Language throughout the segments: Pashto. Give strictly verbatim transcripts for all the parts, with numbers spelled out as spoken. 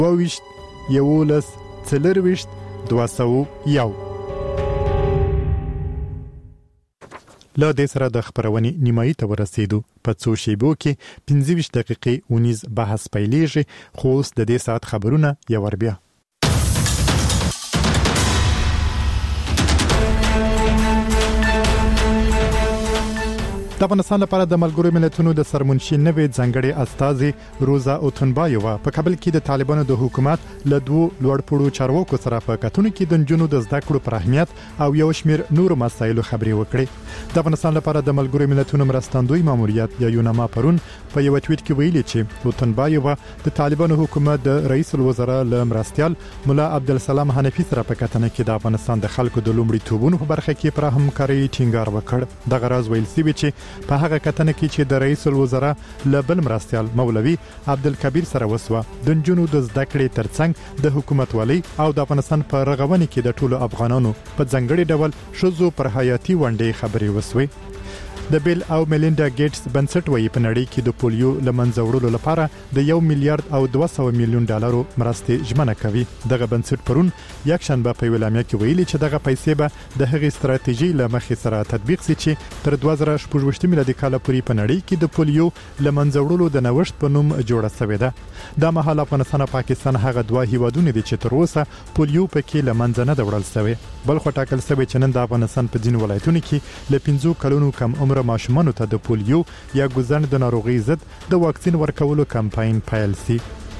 دوهویشت یولس څلرویشت دوه سوه یو. لا دې سره د خبرونې نیمایي ته ورسېدو. په څو شیبو کې پنځه ویشت دقیقې اونیز بحث پیلېږي، خو اوس د دې ساعت خبرونه یو ور بیا. د افغانستان لپاره د ملګرو ملتونو د سرمنشي نوې ځانګړې استازي روزا اوتنبایووا په کابل کې د طالبانو د حکومت له دوه لوړپوړو چارواکو سره په کتونو کې د نجونو د زده کړو پر اهمیت او یو شمېر نورو مسایلو خبرې وکړې. د افغانستان لپاره د ملګرو ملتونو مرستندوی ماموریت یا یونما پرون په یو ټویټ کې ویلي چې اوتنبایووا د طالبانو حکومت د رئیس الوزرا له مرستیال مولا عبدالسلام حنفي سره په کتنه کې د افغانستان د خلکو د لومړیتوبونو په برخه کې پر همکاري ټینګار وکړ. دغه راز ویل شوی چې په هغه کتنه کې چې د رئیس الوزرا له بل مرستیال مولوي عبدالکبیر سره وسوه د نجونو د زده کړې ترڅنګ د حکومت والی او د افغانستان په رغونې کې د ټولو افغانانو په ځانګړي ډول شذو پر حیاتي ونډې خبرې وسوي. د بیل او میلینډا ګیټس بنسټ وایي په نړۍ کې د پولیو لمنځه وړلو لپاره د یو میلیارډ او دوه سوه میلیون ډالرو مرستې ژمنه کوي. دغه بنسټ پرون یک شنبه په ویلامیا کې ویلي چې دغه پیسې به د هغې ستراتیژي له مخې سره تطبیق شي چې تر دوه زره شپږ میلادي کال پورې په نړۍ کې د پولیو لمنځه وړلو د نوښت په نوم جوړه شوې ده. دا مهال افغانستان او پاکستان هغه دوه هیوادونه دي چې تر اوسه پولیو پکې لمنځه نه وړل شوی. بل خو ټاکل شوی چې نن د افغانستان په ځینو ولایتونو کې ل پنځه کلونو کم عمر ماشومانو ته د پولیو یا ګوزن د ناروغي ضد د واکسین ورکولو کمپاین پیل شي.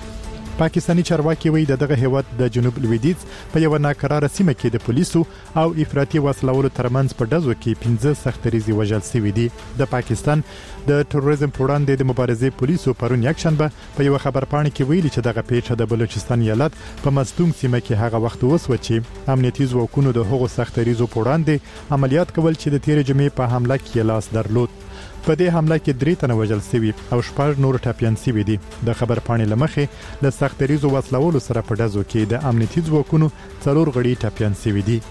پاکستانی چارواکي وایي دغه هیواد د جنوب لویدیځ په یو ناکراره سیمه کې د پولیسو او افراطي وسلوالو ترمنځ په ډزو کې پنځه سختریزي وژل شوي دي. د پاکستان د تروریزم په وړاندې د مبارزې پولیسو پرون یک شنبه په یو خبرپاڼه کې ویلي چې دغه پیښه د بلوچستان ایالت په مستونګ سیمه کې هغه وخت وسوه چې امنیتي ځواکونو د هغو سختریزو په وړاندې عملیات کول چې د تیر جمعې په حمله کې لاس درلود. په دې حمله کې درې تنه وژل شوي او شپږ نور ټپيان شوي دي. د خبرپاڼې لمخې له سختریزو وسلوالو سره په ډزو کې د امنیتي ځواکونو څلور غړي ټپيان شوي دي.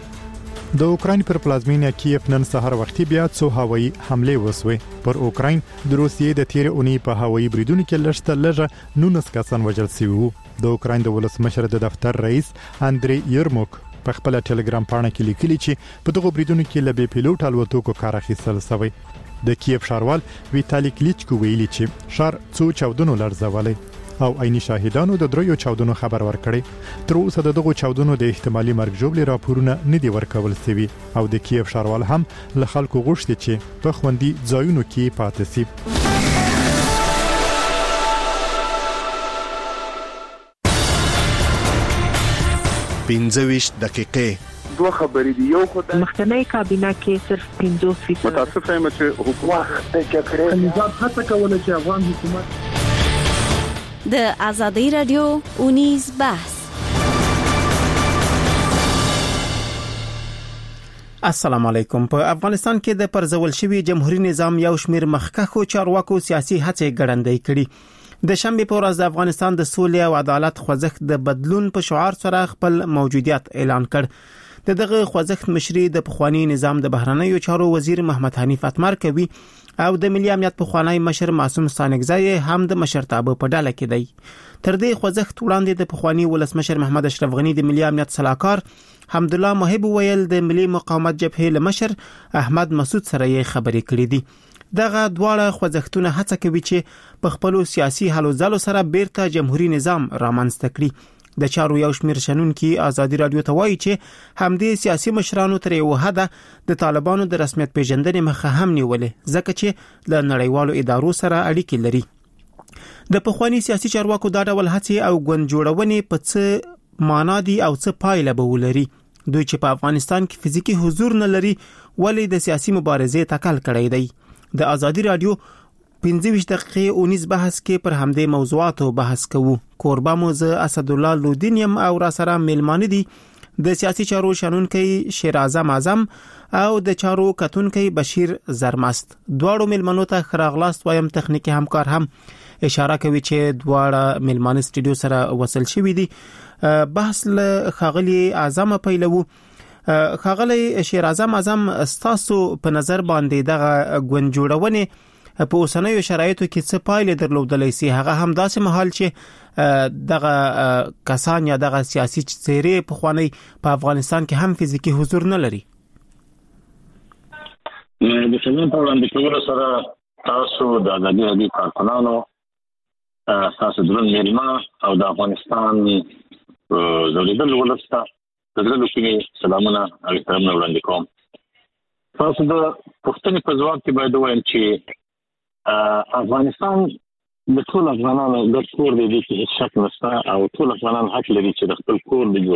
د اوکراین پر پلازمینه کیف نن سهار وختي بیا څو هوایي حمله وسوي. پر اوکراین د روسیې د تیر اونۍ په هوایي بریدونو کې لږ لږه نولس کسان وژل شوي وو. د اوکراین د ولسمشر د دفتر رئیس اندری یرموک په خپل ټلګرام پاڼه کې لیکلي چې په دغه بریدونو کې له بي پیلوټ الوتکو کار اخیستل شوی. د کیف ښاروال ویتالی کلیچکو ویلي چې ښار څو چاودنو لړزولې او عیني شاهدانو د دریو چاودنو خبر ورکړي. تر اوسه دغه چاودنو د احتمالي مرګ ژوبلې راپورونه نه دي ورکول شوي او د کیف ښاروال هم له خلکو غوښتي چې په خوندي ځایونو کې پاتې شي. پنځه ویشت دقیقې دوه خبرې دي. یو خدای مخکنی کابینه کې صرف پنځه فیصد متاسف یم چې حکومت کې کړی نظام هڅه کوله چې افغان حکومت د آزادۍ رادیو اونیز بحث. السلام علیکم. په افغانستان کې د پرځول شوی جمهوریت نظام یو شمېر مخکښو چارواکو سیاسي هڅې ګړندۍ کړي. د شنبه په ورځ د افغانستان د سولې او عدالت خوځښت د بدلون په شعار سره خپل موجودیت اعلان کړ. د دغه خوځښت مشري د پخوانی نظام د بهرنیو چارو وزیر محمد حنیف اتمر کوي او د ملي امنیت پخوانی مشر معصوم ستانکزی هم د مشرتابه په ډله کې دی. تر دې خوځښت وړاندې د پخوانی ولسمشر محمد اشرف غنی د ملي امنیت صلاحکار حمدالله محب ویل د ملي مقاومت جبهې له مشر احمد مسعود سره یې خبرې کړې دي. دغه دواړه خوځښتونه هڅه کوي چې په خپل سیاسي هلو ځلو سره بیرته جمهوریت نظام رامنځته کړي. د چارو یو شمېر شنونکي آزادي رادیو ته وایي چې همدې سیاسي مشرانو تر یو حده د طالبانو د رسمیت پیژندنې مخه هم نیولې ځکه چې له نړیوالو ادارو سره اړیکې لري. د پخوانی سیاسي چارواکو دا ډول هڅې او ګوند جوړونې په څه معنا دي او څه پایله به ولري. دوی چې په افغانستان کې فزیکی حضور نه لري ولې د سیاسي مبارزې تکل کړی دی. د آزادي رادیو پنځه ویشت دقیقې اونیز بحث کې پر همدې موضوعاتو بحث کوو. کوربه مو زه اسدالله لودینیم او را سره ملمانه دي د سیاسي چارو شنونکي شیر اعظم اعظم او د چارو کتونکي بشیر زرمست. دواړو ملمنو ته خراغلاست وایم. تخنیکی همکار هم اشاره کوي چې دواړه ملمانه سټوډیو سره وصل شوي دي. بحث له خاغلی اعظم پیلو. خاغلی شیر اعظم اعظم استاسو په نظر باندې دغه ګوند جوړونه په اوسنیو شرایطو کې څه پایلې درلودلای شي، هغه هم داسې مهال چې دغه کسان یا دغه سیاسي څېرې په خواني په افغانستان کې هم فزیکی حضور نه لري. د څنګه په وړاندې کولو سره تاسو د ازادي راډیو کارکونانو تاسو درن میلمه او د افغانستان زوړیدل ولسته د درلو کې سلامونه او احترامونه وړاندې کوم. تاسو د پښتنې په ځواب کې باید ووایم چې افغانستان د ټول افغانانو د کور دی چې هیڅ شک نشته او ټول افغانان حق لري چې د خپل کور د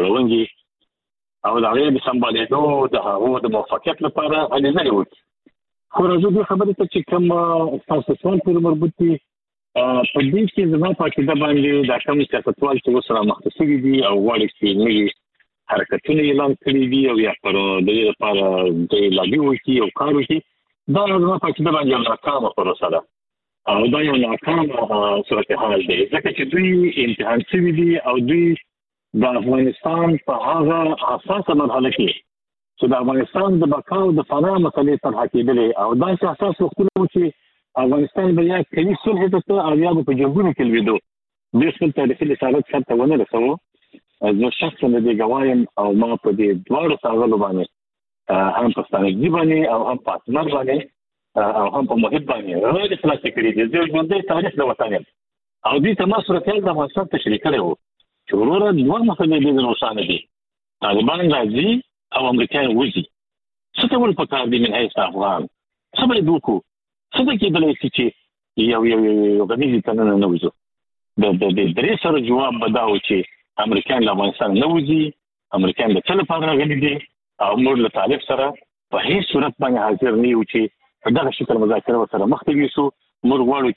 جوړونې او د هغې د سمبالېدو د هغو د موفقیت لپاره هلې ځلې وکړي. خو راځو دې خبرې ته چې کوم ستاسو سوال پورې مربوط دي، په دې کې زما په عقیده باندې دا کوم سیاستوال چې اوس رامخته شوي دي او غواړي چې نوي حرکتونه اعلان کړي دي او یا پر د دې لپاره د لابي وکړي او کار وکړي، دا زما په عقیده باندې یو ناکامه پروسه ده او دا یو ناکامه صورتحال دی، ځکه چې دوی امتحان شوي دي او دوی د افغانستان په هغه حساسه مرحله کې چې د افغانستان د بقا او د فنا مسلې طرح کېدلې او داسې اساس وختونه و چې افغانستان به یا کوي صلح ته او یا به په جنګونو کې لوېدو. دوی خپل تاریخي رسالت سرته ونه رسوو. زه شخصا د دې ګوایم او ما په دې دواړو ښاغلو باندې هم په ستانکزي باندې او هم په اسمر باندې او هم په محب باندې غیر خلاصې کړي دي. زه ژوندی تاریخ د وطن یم او دوی ته ما صورتحال د افغانستان تشریح کړی و چې وروره دوه مسلې ډېرې روښانه دي، طالبان راځي او امریکایان وځي. څه ته ول پکار دي من حیث افغان؟ څه باید وکړو؟ څه به کېدلی شي چې یو یو یو غمیزې ته نه نوځو؟ د درې سره جواب به دا و چې امریکایان له افغانستان نه وځي، امریکایان د څه لپاره راغلي دي او موږ له طالب سره په هیڅ صورت باندې حاضر نه یو چې په دغه شکل مذاکره ورسره مخ ته یوسو. موږ غواړو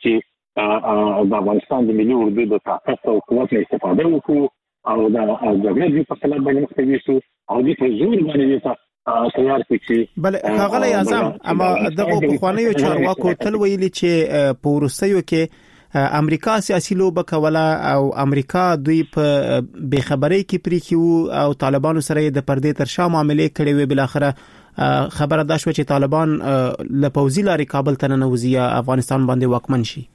چې د افغانستان د ملي اردو د طاقت او قوت نه استفاده وکړو او د جګړې په خلاف باندې مخ ته یوسو او دې په زور باندې تیار کړي. بل ښاغلی اعظم، اما دغه پخوانیو چارواکو تل ویلي چې په وروستیو کې امریکا سیاسي لوبه کوله او امریکا دوی په بېخبرۍ کې پرېښي وو او طالبانو سره یې د پردې تر شا معاملې کړې وې. بالاخره خبره دا شوه چې طالبان له پوځي لارې کابل ته ننوځي یا افغانستان باندې واکمن شي.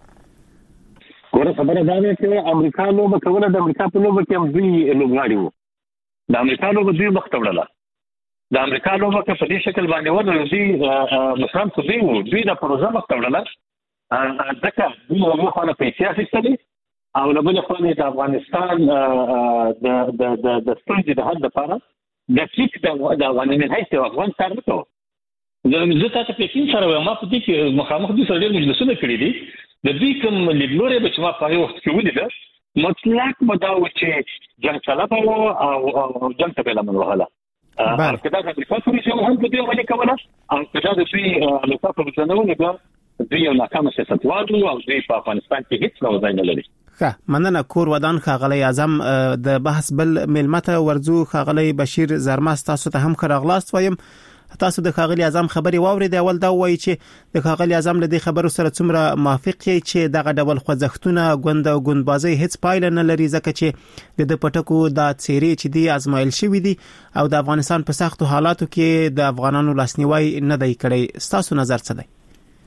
ګوره خبره دا ده چې امریکا لوبه کوله، د امریکا په لوبه کې هم دوی لوبغاړي وو. د امریکا لوبه دوی مخ ته وړله. د امریکا لوبه که په دې شکل باندې ونه دوی مشران خو دوی وو، دوی د پروژه مخ ته وړله ځکه دوی له یوې خوا نه پیسې اخیستلې او له بلې خوا د افغانستان د ستونزې د حل لپاره د فیک د افغاني من حیث یو افغان کار نه کوو. زه تا ته پکین سره وایم، ما په دې کې مخامخ دوی سره ډېر مجلسونه کړي دي. د دوی کوم لیدلوری به چې ما په هغې وخت کې ولیده مطلق به دا و چې جنګ طلبه وو او جنګ ته به یې لمن وهله. که دا د امریکا پروژه هم په دوی عملي کوله او که دا د دوی امریکا پروژه نه وه بیا دوی یو ناکامه سیاستوال وو او دوی په افغانستان کې هیڅ ډول ځای نه لري. ښه مننه. کور ودان ښاغلی اعظم د بحث بل میلمه ته ورځو. ښاغلی بشیر زرمست، تاسو ته هم ښه راغلاست وایم. تاسو د ښاغلي اعظم خبرې واورېدې. اول دا ووایي چې د ښاغلي اعظم له دې خبرو سره څومره موافق یې چې دغه ډول خوځښتونه ګوند او ګوندبازۍ هیڅ پایله نه لري، ځکه چې د ده پټکو دا څېرې چې دي ازمایل شوي دي او د افغانستان په سختو حالاتو کې د افغانانو لاسنیوی نه دی کړی. ستاسو نظر څه دی؟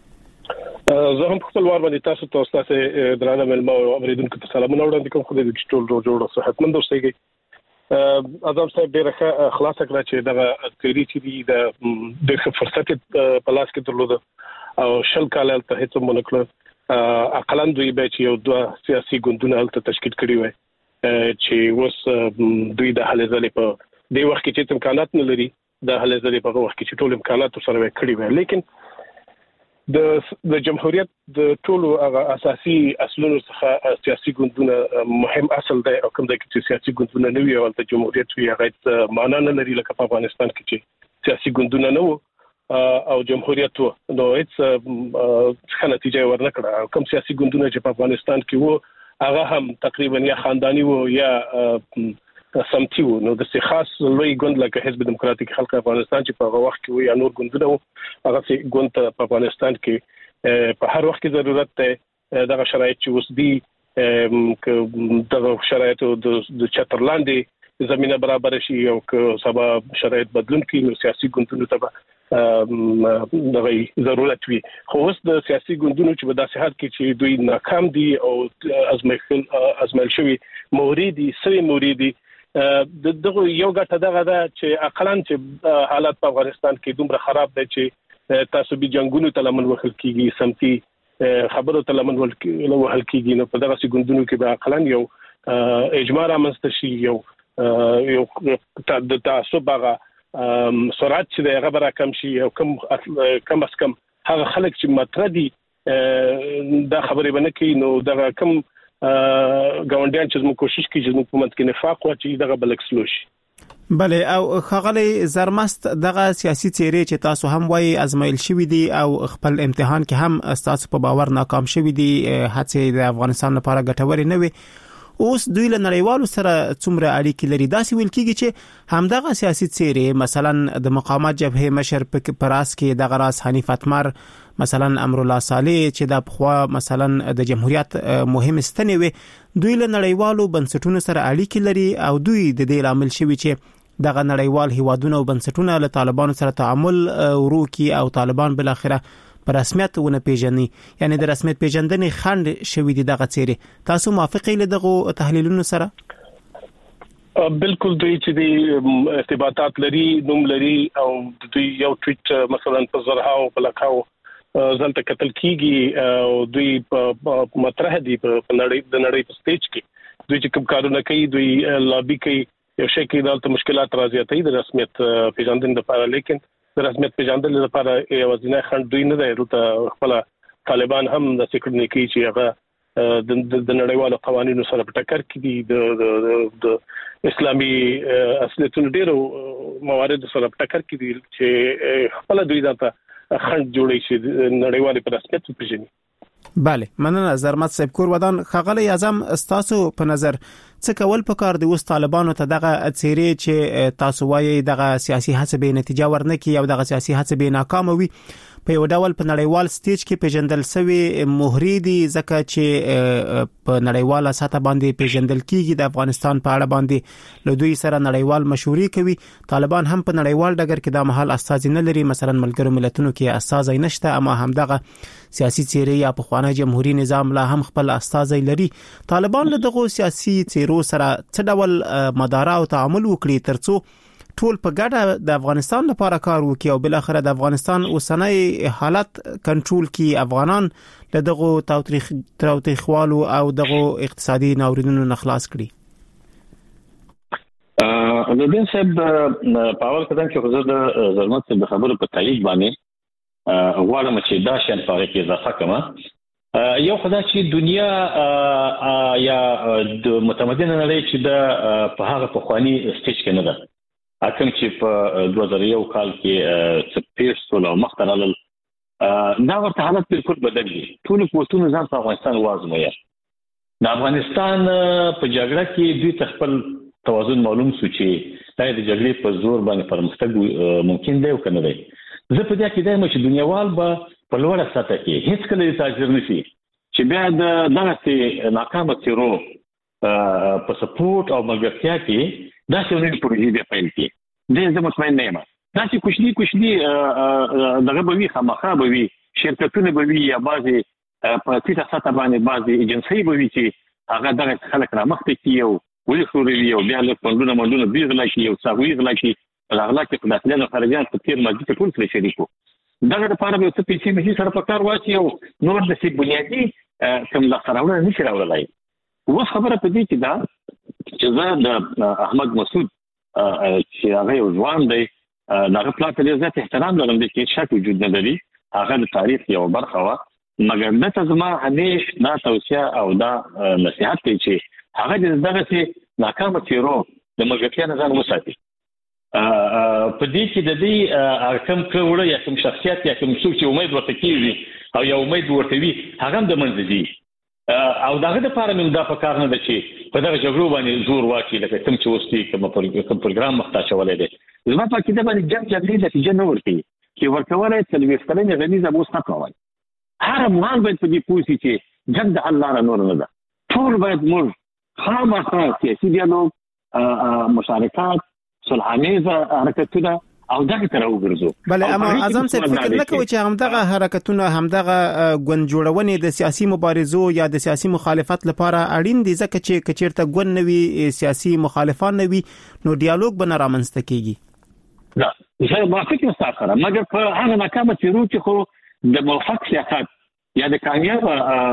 زه هم خپل وار باندې تاسو ته تاسو درانه ملما او اوریدونکو ته سلامونه وړاندې کوم. خو دې ټول جوړ جوړ صحتمند اوسئ. اعظم صاحب ډېر ښه خلاصه کړه چې دغه تیوري چې دی د ډېر فرصت په لاس کې درلوده او شل کال ته هیڅ مونږ کړ. اقلن دوی به چې یو دوه سیاسي ګوندونه هلته تشکیل کړي وي چې اوس دوی د هلې ځلې په دې وخت کې چې امکانات نه لري، د هلې ځلې په وخت کې چې ټول امکانات سره کړي وي. لیکن د د جمهوریت د ټولو هغه اساسي اصلونو څخه سیاسي ګوندونه مهم اصل دی او کوم ځای کې چې سیاسي ګوندونه نه وي او د جمهوریت وي هغه معنا نه لري. لکه په افغانستان کې چې سیاسي ګوندونه نه وو او جمهوریت وو نو هیڅ ښه نتیجه ورنه کړه. کوم سیاسي ګوندونه چې په افغانستان کې وو هغه هم تقریبا یا خاندانی وو یا سمتي وو. نو د څه خاص لوی ګوند لکه حزب دموکراتیک خلق افغانستان چې په هغه وخت کې وو یا نور ګوندونه وو، هغه څه ګوند په افغانستان کې په هر وخت کې ضرورت دی دغه شرایط چې اوس دي که دغه شرایطو د چتر لاندې زمینه برابر شي او که سبا شرایط بدلون کړي نو سیاسي ګوندونو ته دغه ضرورت وي. خو اوس د سیاسي ګوندونو چې په داسې حال کې چې دوی ناکام دي او ازمایل ازمایل شوی موریدي سوي موریدي د دغه یو ګټه دغه ده چې اقلن چې حالات په افغانستان کې دومره خراب دي چې تعصبي جنگونو ته لمن وخل کیږي، سمتي خبرو ته لمن وخل کیږي. نو په دغه ګوندونو کې به اقلن یو اجماع رامنځته شي، یو یو د تعصب هغه سرعت چې د غبره کم شي او کم کم اس کم هغه خلک چې متردي دا خبرې باندې کوي. نو دغه کم ګاونډیان چې موږ کوشش کوي چې موږ په منځ کې نفاق واچي دغه بلکسلو شي. بله او خغلی زرمست دغه سیاسي څیرې چې تاسو هم وایي ازمایل شوی دي او خپل امتحان کې هم تاسو په باور ناکام شوی دي، هڅې د افغانستان لپاره ګټورې نه وي. اوس دوی له نړیوالو سره څومره اړیکې لري؟ داسې ویل کیږي چې همدغه سیاسي څیرې مثلا د مقاومت جبهه مشر پراس کې دغه راس حنیف اتمر، مثلا امرالله صالح چې د خوا مثلا د جمهوریت مهم ستنې وي، دوی له نړیوالو بنسټونو سره اړیکې لري او دوی د دې عامل شوی چې دغه نړیوال هیوادونه او بنسټونه له طالبانو سره تعامل وروکي او طالبان بل اخره پر رسمیت ونه پیژني، یعنی د رسمیت پیژندنې خند شوی دي دغه څیرې. تاسو موافقه له دغه تحلیلونو سره؟ بالکل دوی چې د ارتباطات لري، نوم لري او دوی یو ټویټ مثلا په زرها او په لکاو ځلته قتل کیږي او دوی مطرح دي په نړۍ د نړۍ په سټیج کې دوی چې کوم کارونه کوي، دوی لابي کوي، یو شي کې دلته مشکلات راځي ته د رسمیت پیژندنې لپاره، لیکن د رسمیت پیژندل لپاره یو ځینې خند دوی نه دی. ته خپل طالبان هم د سکرټنی کوي چې هغه د نړیوالو قوانینو سره په ټکر کې دي، د اسلامي اصلیتونو ډیرو موارد سره په ټکر کې دي چې خپل دوی ځاته خند جوړي چې نړیوالي په رسمیت پیژني. بله مننه زرمت صاحب. کور ودان خغلی اعظم استاسو په نظر څه کول پکار دی اوس طالبانو ته دغه څیرې چې تاسو وایي دغه سیاسي هڅه به نتیجه ورنکي او دغه سیاسي هڅه به ناکام وي، په یو ډول په نړیوال سټیج کې پیژندل شوی مهری دي ځکه چې په نړیواله سطح باندې پیژندل کیږي، د افغانستان په اړه باندې له دوی سره نړیوال مشورې کوي. طالبان هم په نړیوال ډګر کې د محل استازي نه لري، مثلا ملګرو ملتونو کې استازي نشته، اما هم دغه سیاسي څیرې یا په خوانه جمهوریت نظام لا هم خپل استازي لري. طالبان له دغه سیاسي څیرو سره څه ډول مدارا او تعامل وکړي ترڅو ټول په ګډه د افغانستان لپاره کار وکړي او بل اخر د افغانستان اوسنۍ حالت کنټرول کړي، افغانان له دغه تاریخ تاریخوالو او دغه اقتصادي ناورینونو نه خلاص کړي. ا د دې سب پاور کدان چې حضور د زلمت د خبرو په تایید باندې غواړم چې دا شان په کې اضافه کړم. یو خدای چې دنیا یا د متمدن نړۍ چې د په هغه په خواني سټیج کې نه ده، اکم چې په دوه زره یو کال کې سپیس ټول مختلل دا ورته حالت بالکل بدل دي. ټول قوتونو ځان په افغانستان وازموي. د افغانستان په جګړه کې دوی خپل توازن معلوم شو چې دا د جګړې په زور باندې پرمختګ ممکن دی او کنه دی. زه په دې کې دایم چې دنیاوال به په لوړه سطح کې هیڅ کله تاجر نشي چې بیا د دغه ناکامه تیرو په سپورټ او ملګرتیا کې دا څنګه پروژې به پیل کړي. دې زه مطمئن نه یم. دا چې کوچني کوچني دغه به وي، خامخا به وي، شرکتونه به وي یا بعضي په ټیټه سطح باندې بعضي ایجنسۍ به وي چې هغه دغه خلک را مخته کیو ولې خوري او بیا له فندونو مونډونو بیغلا کی او ساوي غلا کی راغلا کې په داخله او خارجه په تیر ماضي کې ټول سره شریکو. دغه لپاره به څه پیسې مې سره په کار واچي او نور د سي بنیادی کوم لا سره نشي راولای. و خبره په دې کې دا چې زه د احمد مسعود چې هغه یو ځوان دی، دغه پلاټ له زیات احترام لرم د کې شک وجود نه لري، هغه د تاریخ یو برخه و، مګر نه ته زما همیش دا توصیه او دا نصيحت دی چې هغه دغه چې ناکامه تیرو د ملګرتیا نه ځان وساتي. په دې کې د دې کوم کړه یا کوم شخصیت یا کوم څوک چې امید ورته کیږي او یا امید ورته وي هغه د منځ دي او دغه د لپاره موږ دا په کار نه ده چې په دغه جګړو باندې زور واچي لکه کوم چې اوسې کوم پروګرام مخته چولې دي. زما په کې د باندې جنگ جګړې نتیجه نه ورتي چې ورکوله تلويث کړنې غنیزه بوس نه کوي. هر افغان باید په دې پوښتنه چې جنگ د الله را نور نه ده. ټول باید موږ خامخا سیاسي ډیالوګ، مشارکت، صلحامیزه حرکتونه او دغه تر وګرځو. بله اما اعظم صاحب فکر نه کوي چې همدغه حرکتونه همدغه ګوند جوړونې د سیاسي مبارزو یا د سیاسي مخالفت لپاره اړین دي ځکه چې کچیرته ګوند نوي سیاسي مخالفان نوي نو ډیالوګ به نه رامنځته کیږي. لا زه ما فکر سره مګر په هغه مقام چې رو چې خو د موفق سیاست یا د کامیاب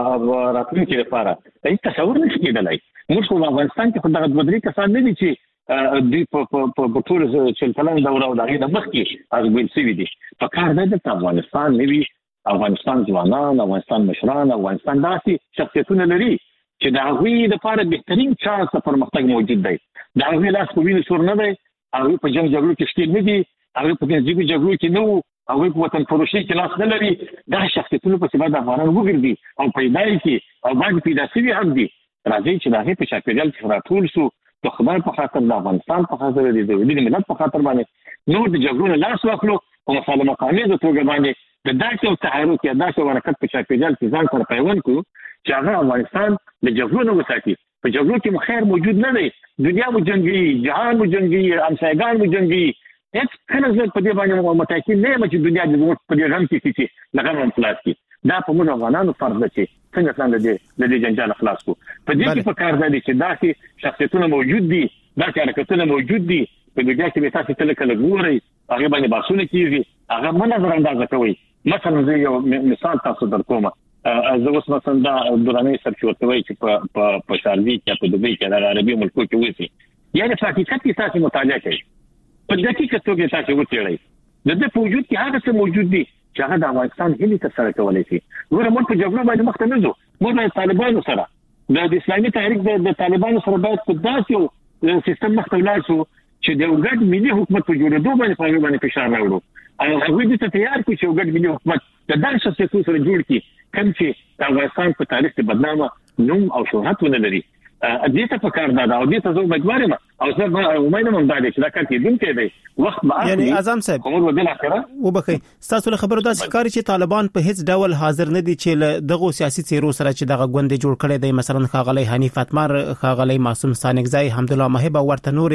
راتلونکي لپاره هیڅ تصور نشي کېدلای. موږ په افغانستان کې په دغه بدري کسان نه دي چې د په ټول چې کلن دوره او دغه د مخ کې از ویل سوي دي. په کار دی د افغانستان نوي افغانستان ځوانان، افغانستان مشران، افغانستان داسې شخصیتونه لري چې د هغوی لپاره بهترین چانس د پرمختګ موجود دی. د هغوی لاس په وینو سور نه دی، هغوی په جنګ جګړو کې شته نه دي، هغوی په جنګ جګړو کې نه وو، هغوی په وطن فروشي کې لاس نه لري. دا شخصیتونه په سبا د افغانان وګرځي او پیدا کړي او باید پیدا شي هم دي. راځي چې دا هغه په چاپیریال کې راټول شو د خدای په خاطر، د افغانستان په خاطر، د دې ملت په خاطر باندې نور د جګړو لاس واخلو او مسالمه قانوني د توګه باندې د داسې تحرک یا داسې حرکت په چاپیریال کې ځان سره پیوند کړو چې هغه افغانستان د جګړو نه وساتي. په جګړو کې خیر موجود نه دی، دنیا مو جنگي، جهان مو جنگي، همسایګان مو جنگي. هیڅ کله زه په دې باندې متأکد نه یم چې دنیا د زموږ په دې غم کې چې لغم انفلاس کې دا په موږ افغانانو فرض ده چې څنګه څنګه دې د دې جنجال خلاص کو. په دې کې په کار دی چې داسې شخصیتونه موجود دي، داسې حرکتونه موجود دي په دنیا کې به تاسو کله کله ګورئ هغه باندې بحثونه کیږي، هغه من نظر اندازه کوي. مثلا زه یو مثال تاسو درکوم. زه اوس مثلا دا درانه سرچوتوي چې په په په شارجي کې په دوبۍ کې د عربي ملکو کې وسی، یعنی په حقیقت کې تاسو مطالعه کوي په دقیقه توګه تاسو وڅېړئ د دې په وجود کې هغه څه موجود دي چې هغه د افغانستان هلي تر سره کولای شي. ګوره موږ په جګړه باندې مخ ته نه ځو، موږ د طالبانو سره د اسلامي تحریک د طالبانو سره باید په داسې یو سیستم مخ ته ولاړ شو چې د وګړي ملي حکومت په جوړېدو باندې په باندې فشار راوړو او هغه دې ته تیار کړي چې وګړي ملي حکومت د داسې شخصیتونو سره جوړ کړي کوم چې د افغانستان په تاریخ کې بدنامه نوم او شهرت ونه لري. دې ته په کار ده او دې ته زه امیدوار یم او زه امید لرم چې دا کار کېدونکی دی. وخت به یعنی اعظم صاحب کومه بدل اخره وبخي تاسو له خبرو داسې ښکاري چې طالبان په هیڅ ډول حاضر نه دي چې دغه سیاسي څیرو سره چې دغه غونډه جوړ کړي دی، مثلا خاغلی حنیف اتمر، خاغلی معصوم سانګزای، حمدالله محب او ورته نور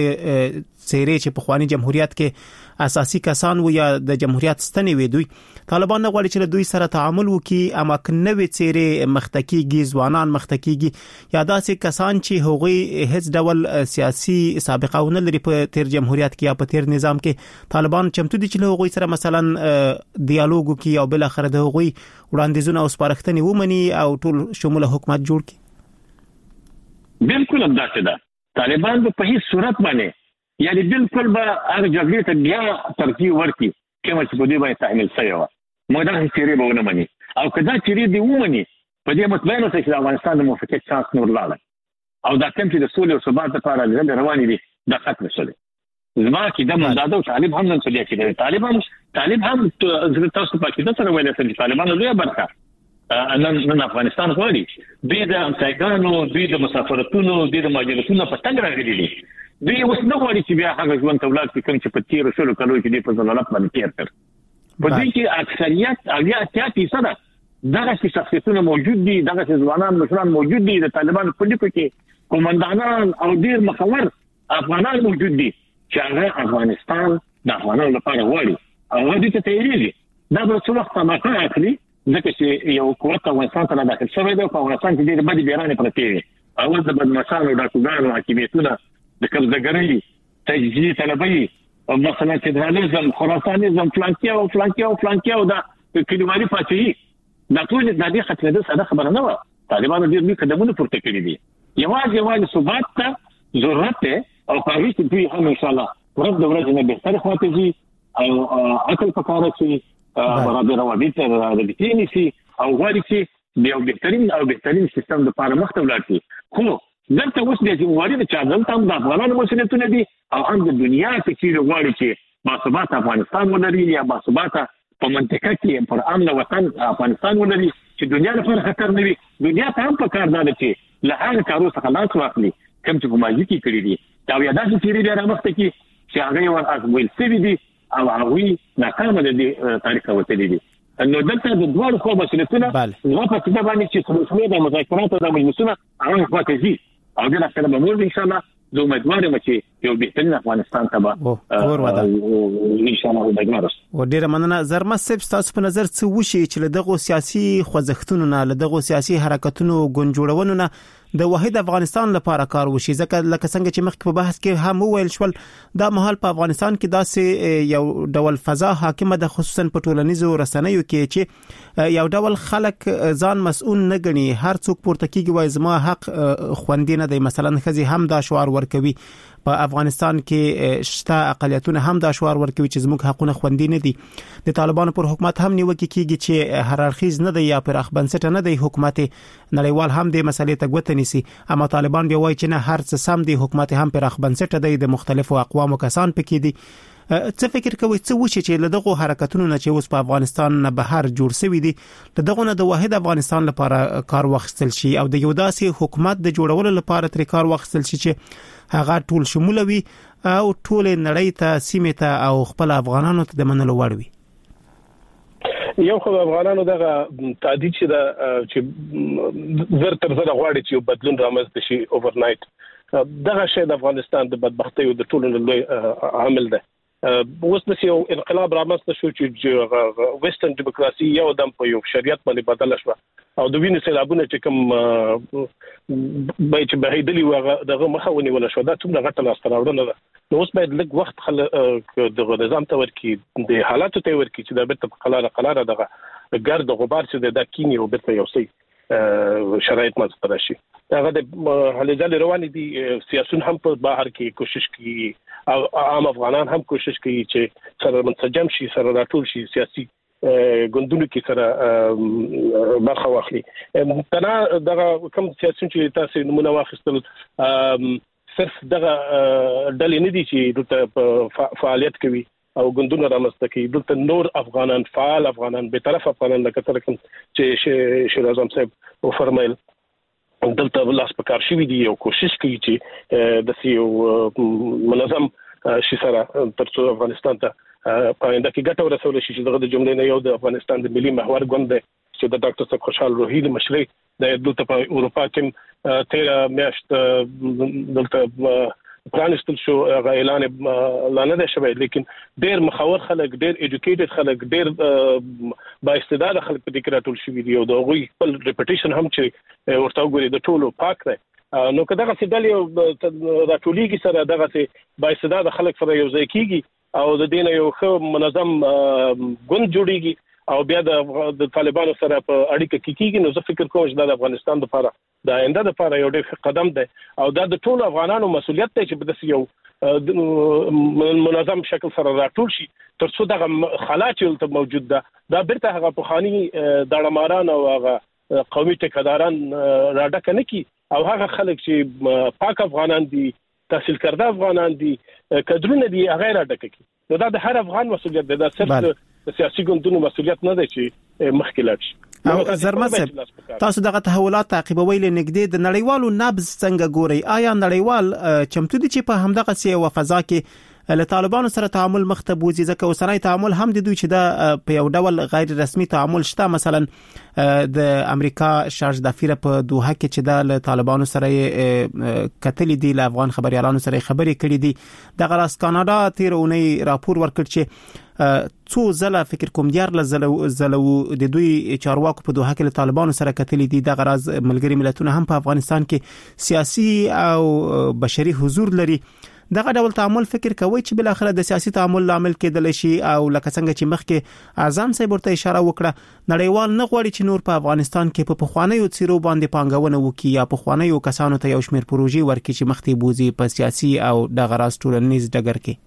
څیرې چې په خواني جمهوریت کې اساسي کسان و یا د جمهوریت ستنې وي، دوی طالبان نه غواړي چې دوی سره تعامل وکړي اما کنوي څیرې مختکیږي، ځوانان مختکیږي یا داسې کسان چې هغوی هیڅ ډول سیاسي سابقه ونه لري په تیر جمهوریت کې یا په تیر نظام کې. طالبان چمتو دي چې هغوی سره مثلا ډیالوګ وکړي او بل اخر د هغوی وړاندیزونه او سپارښتنې ومني او ټول شموله حکومت جوړ کړي. بالکل همداسې ده. طالبان په هیڅ صورت باندې یعنی بالکل به هغه جګړې ته بیا ترجیح ورکړي کومه چې په دې باندې تعمیل شوی وه. موږ دغه چیرې به ونه مني او که دا چیرې دې ومني په دې مطمئن اوسئ چې د افغانستان د موافقت چانس نور لاړی او دا کوم چې د سولې او ثبات لپاره لږ روانې دي دا ختم شوی. زما عقیده منداده او طالب هم نن څه دی چې طالب هم طالب هم زه تاسو په عقیده سره ویل چې طالبانو لویه برخه نن نن افغانستان غواړي. دوی د امسایګانو، دوی د مسافرتونو، دوی د مهاجرتونو په تنګ راغلي دي. دوی اوس نه غواړي چې بیا هغه ژوند ته ولاړ شي کوم چې په تیرو شلو کلو کې دوی په ضلالت باندې تیر کړ. په دې کې اکثریت او یا اتیا فیصده دغه شخصیتونه موجود دي، دغه ځوانان مشران موجود دي، د طالبانو په لیکو کې قومندانان او ډیر مخور افغانان موجود دي چې هغه افغانستان د افغانانو لپاره غواړي او هغه دې ته تیریږي. دا به څه وخت ما اخلي ځکه چې یو قوت افغانستان ته داخل شوی دی او په افغانستان کې ډېر بدې بیرانې پرتې وي. اول د بدمعشانو، ډاکوګانو حاکمیتونه، د قبضهګرۍ، تجزیې طلبۍ، مثلا فدرالیزم، خراسانیزم، فلانکیا او فلانکیا او فلانکیا او د کلیوالي پاچاهي دا ټول د دې ختمېدو ساده خبره نه وه. طالبانو ډېر لوی قدمونه پورته کړي دي. یوازې یوازې ثبات ته ضرورت دی او په هغې کې دوی هم انشاءالله ورځ د ورځې نه بهترې خواته ځي او عقل په کار اچوي، برابر روابط رابطې نیسي او غواړي چې د یو بهترین او بهترین سیستم لپاره مخ ته ولاړ شي. خو دلته اوس د جمهوریت د چا دلته هم د افغانانو مسؤلیتونه دي او هم د دنیا کې چې غواړي چې باثباته افغانستان ولري یا باثباته په منطقه کې پر امن وطن افغانستان ولري چې دنیا لپاره خطر نه وي. دنیا ته هم په کار ده چې له هغه کارو څخه لاس واخلي کوم چې په ماضي کې کړي دي او یا داسې چیرې بیا رامخته کړي چې هغه یې ازمویل شوي دي او هغوی ناکامه د دې تاریخ ته وتلي دي. نو دلته د دواړو خوا مسؤلیتونه زما په عقیده باندې چې څلورشمې د مذاکراتو د مجلسونه هغه خواته ځي او دې لپاره به موږ انشاءالله زه امیدوار یم چې یو بهترین افغانستان ته به کور ودا ان شاء الله وګورم. و ډیره مننه. زرمت صاحب تاسو په نظر څه وشي چې له دغه سیاسي خوځښتونو نه له دغه سیاسي حرکتونو ګوند نه د واحد افغانستان لپاره کار وشي؟ ځکه لکه څنګه چې مخکې په بحث کې هم وویل شول دا مهال په افغانستان کې داسې یو ډول فضا حاکمه ده، خصوصا په ټولنیزو رسنیو کې چې یو ډول خلک ځان مسؤل نه ګڼي، هر څوک پورته کیږي وای زما حق خوندې نه دی. مثلا خزي هم دا شعار ورکوي په افغانستان کې شته اقلیتونه هم دا شعار ورکوي چې زموږ حقونه خوندې نه دي. د طالبانو پر حکومت هم نیوکه کیږي چې هررخیز نه دی یا پراخ بنسټ نه دی حکومت، نړیوال هم د مسلې ته ګوته نیسي، اما طالبان بیا وایي چې نه هر څه سم دی، حکومت هم پراخ بنسټ دی، د مختلفو اقوامو کسان پکې دي. څه فکر کوي څه وشي چې له دغه حرکتونو نه چې اوس په افغانستان نه بهر جوړ شوی دي له دغه نه د واحد افغانستان لپاره کار واخیستل شي او د یو داسې حکومت د جوړولو لپاره تر کار واخیستل شي چې هغه ټول شمول وي او ټول نړۍ ته سیمه ته او خپل افغانانو ته د منلو وړ وي؟ یو خو افغانانو دغه تعدید چې دا چې زر تر زر غواړي چې بدلون رامنځته شي اوور نایټ، دغه شی د افغانستان د بدبختۍ او د ټولو لوی عامل ده. اوس د یو انقلاب رامنځته شو چې ویسټرن دیموکراسي یو دم په یو شریعت باندې بدل شو او د وینې سیلابونه چې کوم به چې بهیدلی وغه دغه مخه ونیول شو دا څومره غټه لاسته راوړنه ده. نو اوس باید لږ وخت خل د نظام ته ورکی د حالاتو ته ورکی چې دا بیرته په قلاره قلاره دغه ګرد غبار چې د کینی او بیرته یو سي شرایط منځته راشي. هغه د هلې ځلې روانې دي، سیاسيون هم په بهر کې کوشش کوي او عام افغانان هم کوشش کوي چې سره منسجم شي، سره راټول شي، سیاسي ګوندونو کې سره برخه واخلي. تنا دغه کوم سیاسيون چې تاسو نمونه واخیستل صرف دغه ډلې نه دي چې دلته فعالیت کوي او ګوندونه رامنځته کوي، دلته نور افغانان فعال افغانان به طرف افغانان لکه څنګه چې شیر اعظم صاحب او فرمایل دلته لاس په کار شوی دی او کوشش کوي چې د سیو منظم شي سره ترڅو افغانستان ته پاینده کې ګټه ورسول شي. چې دغه د جملې نه یو د افغانستان د ملي محور ګوند دی چې د ډاکټر صاحب خوشحال روحي د مشرۍ د دلته په اروپا کې تیر میاشت دلته پرانستل شو، هغه اعلان اعلان نه شوی، لیکن ډیر مخاور خلک، ډیر ایجوکیټډ خلک، ډیر با استعداد خلک په دې کې راټول شوي دي او د غوي خپل ریپټیشن هم چې ورته وګوري د ټولو پاک دی. نو که دغه څه راټولېږي سره دغه څه با استعداد خلک سره یو ځای کیږي او د دین یو ښه منظم ګوند جوړیږي او بیا د طالبانو سره په اړیکه کې کیږي، نو زه فکر کوم چې د افغانستان لپاره د آینده لپاره یو ډېر قدم دی او دا د ټولو افغانانو مسؤلیت دی چې په داسې یو منظم شکل سره راټول شي ترڅو دغه خلا چې موجود ده دا بیرته هغه پخواني داړماران او هغه قومي ټیکداران راډکه نه کی او هغه خلک چې پاک افغانان دي، تحصیل کرده افغانان دي، کډرونه دي، هغه راډکه کی. نو دا د هر افغان مسؤلیت دی، دا صرف د سیاسي ګوندونو مسؤلیت نه دی چې مخکې لاړ شي. او زرمت صاحب تاسو دغه تحولات تعقیبوي لنګدې د نړیوالو نبض څنګه ګوري؟ آیا نړیوال چمتو دي چې په همدغه سی او فضا کې له طالبانو سره تعامل مخته بوزي؟ ځکه اوسنۍ تعامل هم د دوی چې دا په یو ډول غیر رسمي تعامل شته، مثلا د امریکا شارج دافیره په دوحه کې چې دا له طالبانو سره کتلې دي، له افغان خبريالانو سره خبرې کړې دي. د غراس کاناډا تیر اونۍ راپور ورکړ چې څو زله فکر کوم دیار له زلو د دوی چارواکو په دوحه کې له طالبانو سره کتلې دي. د غراز ملګری ملتونه هم په افغانستان کې سیاسي او بشري حضور لري. دغه ډول تعامل فکر کوي چې بل اخر د سیاسي تعامل لامل کېدل شي او لکه څنګه چې مخکې اعظم صاحب ورته اشاره وکړه نړیوال نه غواړي چې نور په افغانستان کې په پخوانیو څیرو باندې پانګونه وکړي یا پخوانیو کسانو ته یو شمېر پروژې ورکړي چې مخکې بوزي په سیاسي او د غراس ټولنیز ډګر کې؟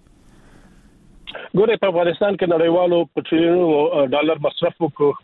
ګوره په افغانستان کې نړیوالو په ټریلیونو ډالر مصرف وکړ،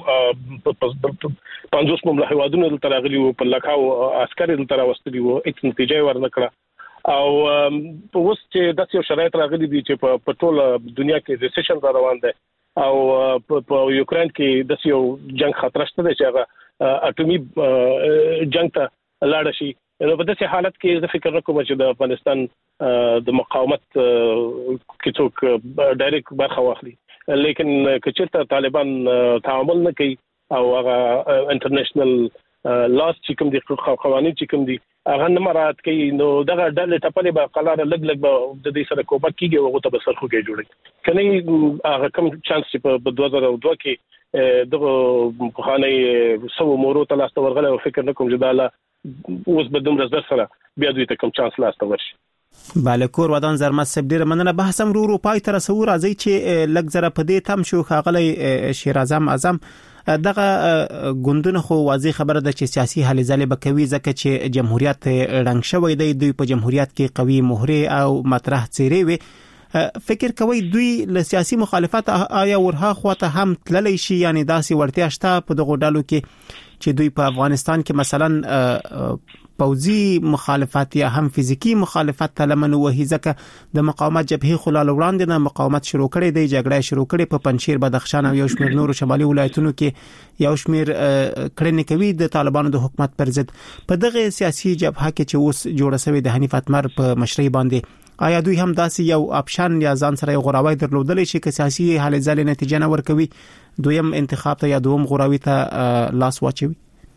خپل پنځوس مملکت هیوادونو دلته راغلي وو، په لکاو عسکر دلته راوستلي وو، هیڅ نتیجه ورنکړه. او په اوس چې داسې یو شرایط راغلي دي چې په ټوله دنیا کې ریسیشن را روان دی او په یوکرين کې داسې یو جنگ خطر شته چې هغه اټومي جنگ ته لاړ شي. نو په داسې حالت کې زه فکر کوم چې د افغانستان د مقاومت کې څوک ډایرکټ برخه واخلي، لیکن کچېرته طالبان تعامل نه کوي او هغه انټرنیشنل لاس چې کوم دي قوانين چې کوم دي هغه نه مراعات کوي نو دغه ډلې ټپلې به قلاره لګ لګ به د دې سره کومک کیږي او هغه ته به سرخوږي جوړي کني هغه کوم چانس چې په دوه زره دوه کې دغه په خانه سو مورو ته لاس ورغله او فکر نکوم چې دا لا اوس به دومره زر سره بیا دوی ته کوم چانس لاس ورشي. بله کور ودان زرمت سب ډیره مننه. بحثم رو رو پای تر سو راځي چې لګ زره په دې تم شو خاغلی شیر اعظم اعظم دغه ګوندونه خو واضح خبره ده چې سیاسي هلې ځلې به کوي ځکه چې جمهوریت رنګ شوی دی دوی په جمهوریت کې قوي مهره او مطرح څیرې وي فکر کوي دوی له سیاسي مخالفت آیا ورها خواته هم تللی شي یعنی داسې ورتیا شته په دغه ډالو کې چې دوی په افغانستان کې مثلا پوځي مخالفت یا هم فزیکی مخالفت تلمن وهي ځکه د مقاومت جبهه خلال وړاندې نه مقاومت شروع کړي دی جګړه شروع کړي په پنځیر بدخشان او یو شمېر نورو شمالي ولایتونو کې یو شمېر کړنې کوي د طالبانو د حکومت پر ضد په دغه سیاسي جبهه کې چې اوس جوړه شوې د حنیف اتمر په مشرۍ باندې آیا دوی هم داسې یو اپشن یا ځان سره غوراوی درلودلی شي که سیاسي حل ځلې نتیجه نه ورکوي دویم انتخاب ته یا دوم غوراوی ته لاس واچوي؟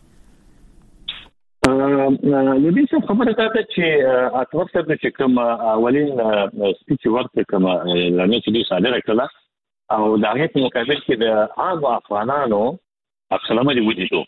نو دې څه خبره ده چې اتوار سره چې کوم اولین سپیچ ورته کوم لنه چې دې صادره کړه او دا هغه په مقابل کې د عام افغانانو اصلامه دی وجودو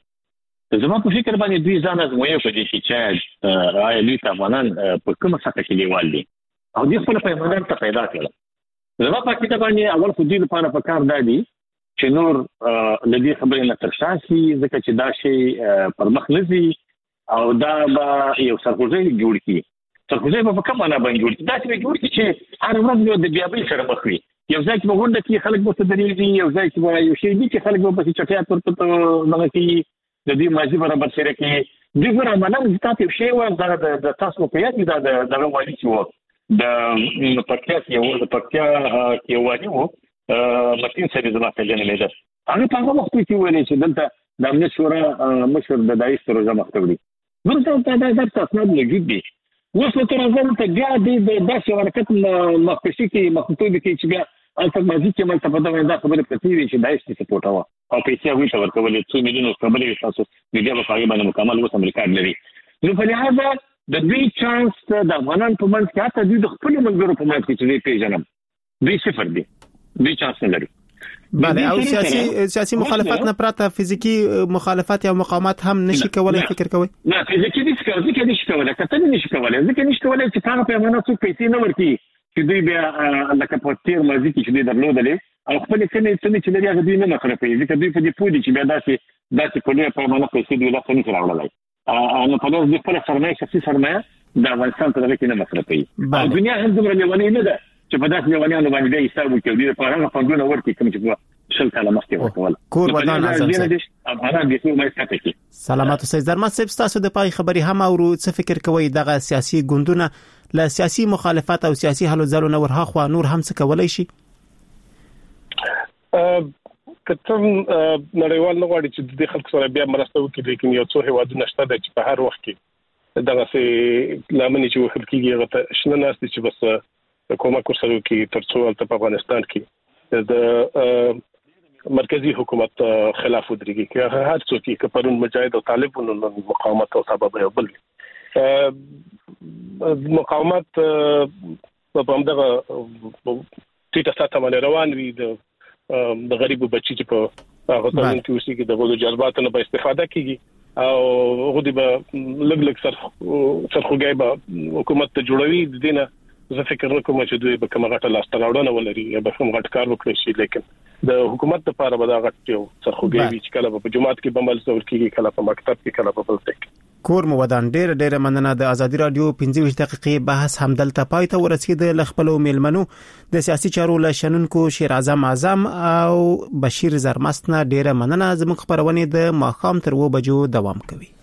زما په فکر باندې دوی ځان از مویو په دې چې راي لوي افغانان په کومه سطح کې دیوال دي او دې خپل پیغامات ته پیدا کړل زما په کې باندې اول خو دې لپاره په کار دی چې نور لدی خبرې نه ترشاسي ځکه چې دا شی پر مخ نزي او دا به یو سرخوږی جوړ کی سرخوږی په کومه نه باندې جوړ کی دا چې جوړ کی چې هر ورځ د بیابل سره مخ وي یو ځای کې وګورئ چې خلک به تدریجي یو ځای کې یو شی دي چې خلک به په چټیات ورته دغه کې د دې ماضي برابر سره کې د ګور عملان ستاسو شی و د تاسو په یاد دا دغه وایي چې و د پکتیا یو د پکتیا کې وایي وو متین سره زما په لنه لیدل هغه په هغه وخت کې ویل چې دلته د امنیت شورا مشر د دایښ سره زما مختوړي ورته دا د تاسو نه جدي وصل تر ځل ته بیا د داسې حرکت مخکشي کې مخطوبه کې چې بیا البته مازی کې مل ته په دغه دا خبره پتی وي چې دایښ څه سپورټاوه او پیسې وي چې ورکول څو میلیونو خبرې تاسو میډیا په پای باندې مکمل وس امریکا لري نو په لحاظه د دوی چانس د افغانان په منځ کې حتی دوی د خپل منځورو په منځ کې چې پیژنم دوی صفر دي دوی چانس نه لري. بله او سیاسي سیاسي مخالفت نه پراته فزیکی مخالفت یا مقاومت هم نشي کولای فکر کوي نه فزیکی دي څه کوي چې نشي کولای کته نشي کولای ځکه نشي کولای چې هغه په معنا څه پیسې نه ورتي چې دوی بیا لکه په تیر مازی کې چې دوی درلودلې او خپل څه نه چې لري هغه دوی نه مخرفي ځکه دوی په دې پوډي چې بیا داسې داسې په دې په معنا پیسې دوی لا څه نه راوړلای نو په لور د خپل سرمایه شخصي سرمایه د افغانستان په دغه کې نه مصرفي او دنیا هم دومره لیونی نه ده چې په داسې لیونیانو باندې د حساب وکړي په هغه فندونه ورکړي کوم چې شل کاله مخکې ورکول کور ودان اعظم افغانان د څو مې ستاسو کې سلامات اوسئ زرمت صاحب تاسو د پای خبري هم او څه فکر کوي دغه سیاسي ګوندونه له سیاسي مخالفت او سیاسي حل ځلو نه ورها خو نور هم څه کولای شي کته نړیوال نه غواړي چې د خلکو سره بیا مرسته وکړي لیکن یو څو هوادونه شته چې په هر وخت کې دغه سي لامل چې وخت کېږي هغه شنه ناس چې بس کومک ورسره کې ترڅو په افغانستان کې د مرکزی حکومت خلاف ودرېږي چې هر څوک چې پرون مجاهد او طالبانو مقاومت او سبب یو بل مقاومت په همدغه ټیټه سطح باندې روان وي د د غریبو بچی چې په هغه ځای کې اوسېږي د غوډو جذباتو نه به استفاده کیږي او غوډي به لګ لګ سر سرخوږی به حکومت ته جوړوي د دینه زه فکر نکوم چې دوی به کوم غټه لاسته راوړنه ولري یا به کوم غټ کار وکړي شي لیکن د حکومت لپاره به دا غټ یو سرخوږی وي چې کله په جماعت کې بمبل څور کیږي کله په مکتب کې کله په بل ځای کې کور مو ودان ډېر ډېر مننه د ازادي رادیو پنځه ویشت دقیقې بحث همدلته پای ته ورسید ل خپل میلمنو د سیاسي چارو له شنونکو شیر اعظم اعظم او بشیر زرمست نه ډېر مننه زموږ خبرونه د ماخام تر و بجو دوام کوي.